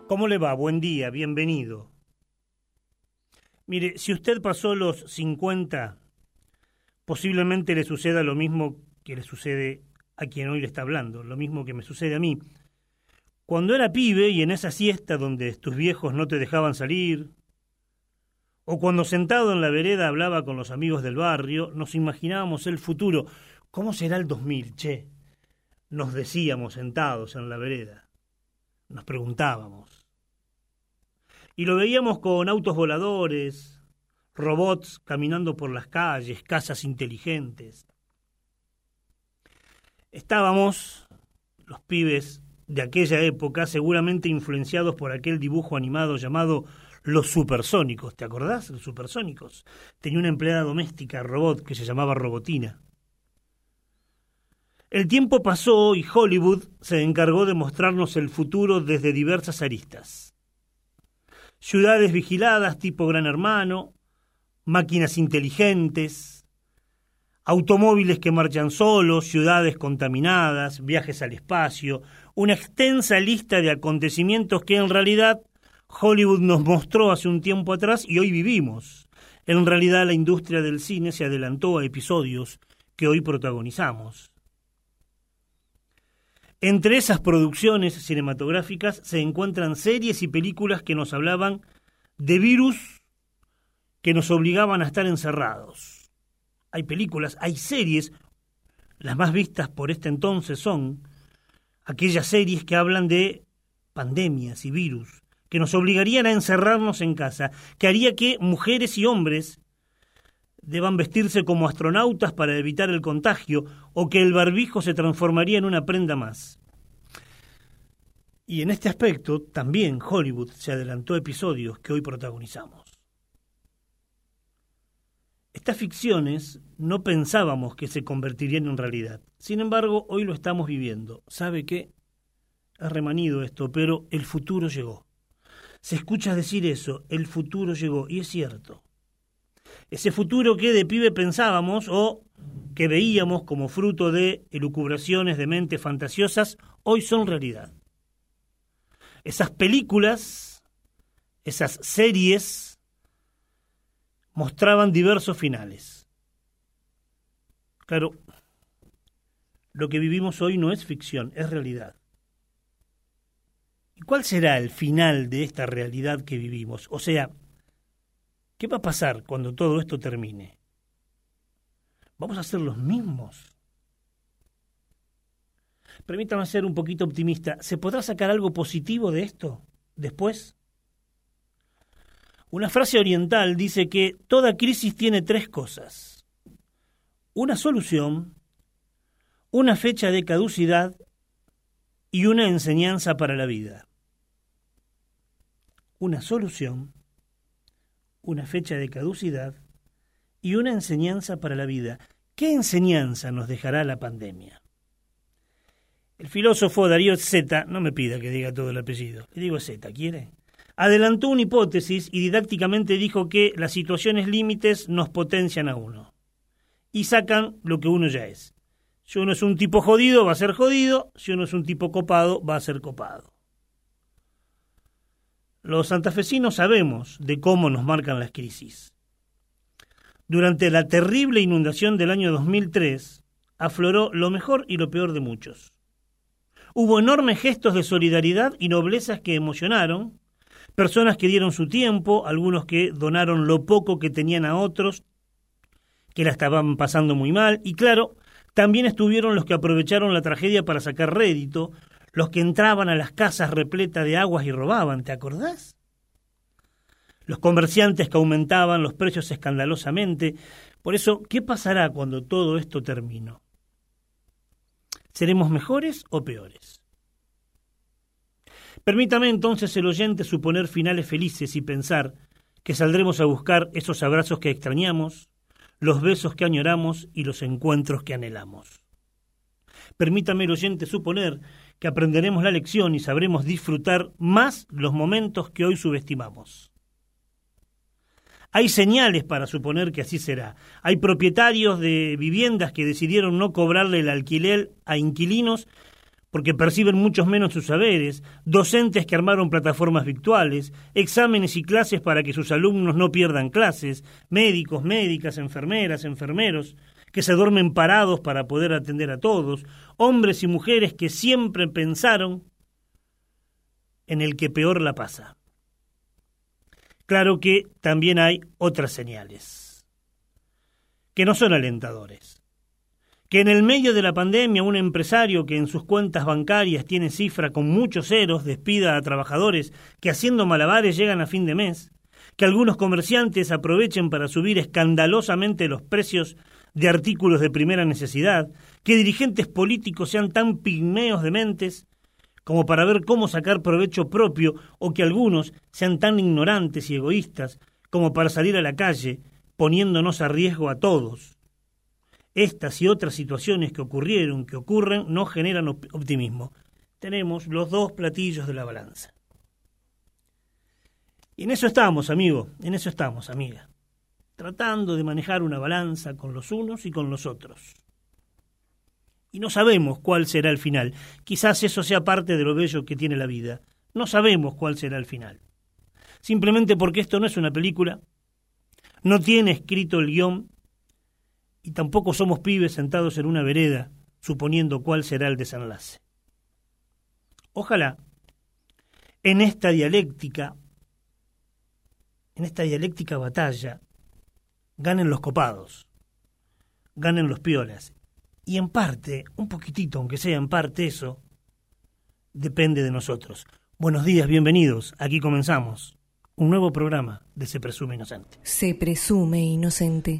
¿Cómo le va? Buen día, bienvenido. Mire, si usted pasó los 50, posiblemente le suceda lo mismo que le sucede a quien hoy le está hablando, lo mismo que me sucede a mí. Cuando era pibe y en esa siesta donde tus viejos no te dejaban salir, o cuando sentado en la vereda hablaba con los amigos del barrio, nos imaginábamos el futuro. ¿Cómo será el 2000, che? Nos decíamos sentados en la vereda. Nos preguntábamos. Y lo veíamos con autos voladores, robots caminando por las calles, casas inteligentes. Estábamos, los pibes de aquella época, seguramente influenciados por aquel dibujo animado llamado Los Supersónicos. ¿Te acordás? Los Supersónicos. Tenía una empleada doméstica, robot, que se llamaba Robotina. El tiempo pasó y Hollywood se encargó de mostrarnos el futuro desde diversas aristas. Ciudades vigiladas tipo Gran Hermano, máquinas inteligentes, automóviles que marchan solos, ciudades contaminadas, viajes al espacio, una extensa lista de acontecimientos que en realidad Hollywood nos mostró hace un tiempo atrás y hoy vivimos. En realidad la industria del cine se adelantó a episodios que hoy protagonizamos. Entre esas producciones cinematográficas se encuentran series y películas que nos hablaban de virus que nos obligaban a estar encerrados. Hay películas, hay series, las más vistas por este entonces son aquellas series que hablan de pandemias y virus, que nos obligarían a encerrarnos en casa, que haría que mujeres y hombres deban vestirse como astronautas para evitar el contagio, o que el barbijo se transformaría en una prenda más. Y en este aspecto también Hollywood se adelantó a episodios que hoy protagonizamos. Estas ficciones no pensábamos que se convertirían en realidad. Sin embargo, hoy lo estamos viviendo. ¿Sabe qué? Ha remanido esto, pero el futuro llegó. Se escucha decir eso, el futuro llegó, y es cierto. Ese futuro que de pibe pensábamos o que veíamos como fruto de elucubraciones de mentes fantasiosas, hoy son realidad. Esas películas, esas series, mostraban diversos finales. Claro, lo que vivimos hoy no es ficción, es realidad. ¿Y cuál será el final de esta realidad que vivimos? O sea, ¿qué va a pasar cuando todo esto termine? ¿Vamos a ser los mismos? Permítame ser un poquito optimista. ¿Se podrá sacar algo positivo de esto después? Una frase oriental dice que toda crisis tiene tres cosas: una solución, una fecha de caducidad y una enseñanza para la vida. Una solución, una fecha de caducidad y una enseñanza para la vida. ¿Qué enseñanza nos dejará la pandemia? El filósofo Darío Zeta, no me pida que diga todo el apellido, le digo Zeta, ¿quiere? Adelantó una hipótesis y didácticamente dijo que las situaciones límites nos potencian a uno y sacan lo que uno ya es. Si uno es un tipo jodido, va a ser jodido. Si uno es un tipo copado, va a ser copado. Los santafesinos sabemos de cómo nos marcan las crisis. Durante la terrible inundación del año 2003, afloró lo mejor y lo peor de muchos. Hubo enormes gestos de solidaridad y noblezas que emocionaron, personas que dieron su tiempo, algunos que donaron lo poco que tenían a otros, que la estaban pasando muy mal, y claro, también estuvieron los que aprovecharon la tragedia para sacar rédito, los que entraban a las casas repletas de aguas y robaban, ¿te acordás? Los comerciantes que aumentaban los precios escandalosamente. Por eso, ¿qué pasará cuando todo esto termine? ¿Seremos mejores o peores? Permítame entonces el oyente suponer finales felices y pensar que saldremos a buscar esos abrazos que extrañamos, los besos que añoramos y los encuentros que anhelamos. Permítame el oyente suponer que aprenderemos la lección y sabremos disfrutar más los momentos que hoy subestimamos. Hay señales para suponer que así será. Hay propietarios de viviendas que decidieron no cobrarle el alquiler a inquilinos porque perciben muchos menos sus saberes, docentes que armaron plataformas virtuales, exámenes y clases para que sus alumnos no pierdan clases, médicos, médicas, enfermeras, enfermeros, que se duermen parados para poder atender a todos, hombres y mujeres que siempre pensaron en el que peor la pasa. Claro que también hay otras señales, que no son alentadores. Que en el medio de la pandemia un empresario que en sus cuentas bancarias tiene cifra con muchos ceros despida a trabajadores que haciendo malabares llegan a fin de mes, que algunos comerciantes aprovechen para subir escandalosamente los precios de artículos de primera necesidad, que dirigentes políticos sean tan pigmeos de mentes como para ver cómo sacar provecho propio, o que algunos sean tan ignorantes y egoístas como para salir a la calle poniéndonos a riesgo a todos. Estas y otras situaciones que ocurrieron, que ocurren, no generan optimismo. Tenemos los dos platillos de la balanza. Y en eso estamos, amigo, en eso estamos, amiga. Tratando de manejar una balanza con los unos y con los otros. Y no sabemos cuál será el final. Quizás eso sea parte de lo bello que tiene la vida. No sabemos cuál será el final. Simplemente porque esto no es una película, no tiene escrito el guión, y tampoco somos pibes sentados en una vereda suponiendo cuál será el desenlace. Ojalá en esta dialéctica batalla, ganen los copados, ganen los piolas. Y en parte, un poquitito, aunque sea en parte eso, depende de nosotros. Buenos días, bienvenidos. Aquí comenzamos un nuevo programa de Se Presume Inocente. Se Presume Inocente.